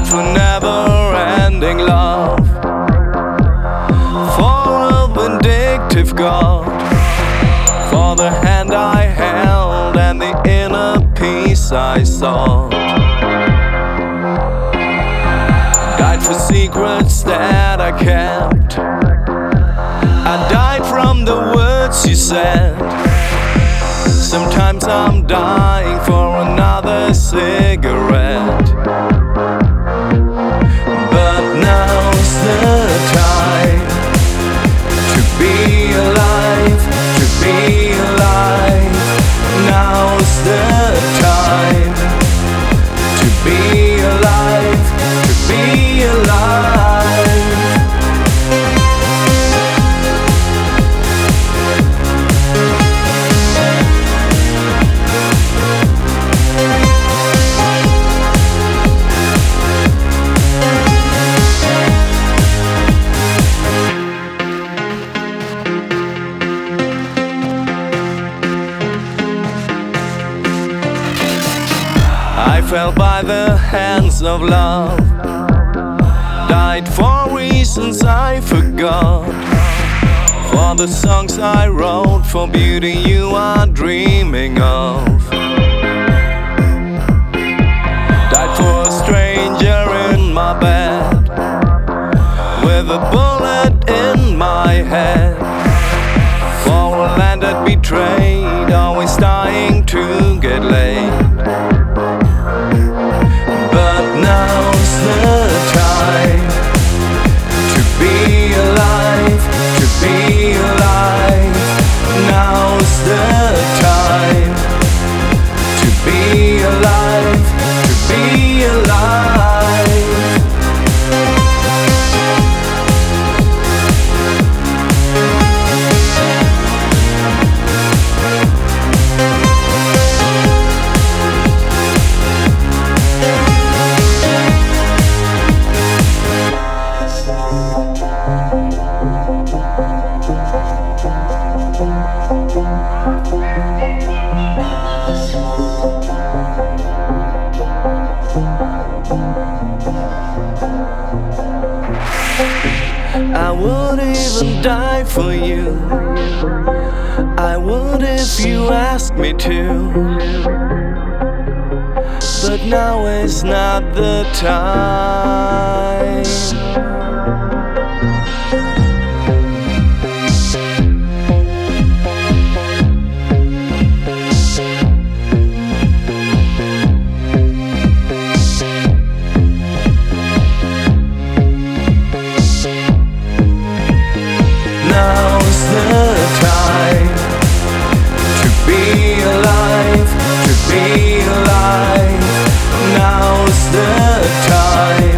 died for never-ending love, for a vindictive God, for the hand I held and the inner peace I sought. Died for secrets that I kept. I died from the words you said. Sometimes I'm dying for another cigarette. But now's the time to be alive, to be alive. Now's the time to be alive, to be alive. I fell by the hands of love, died for reasons I forgot, for the songs I wrote, for beauty you are dreaming of. Died for a stranger in my bed, with a bullet in my head, for a land that betrayed, always dying to get laid. But now's the time to be alive, to be alive. Now's the time to be alive, to be alive. I would even die for you. I would if you asked me to. But now is not the time. Now's the time to be alive, to be alive. Now's the time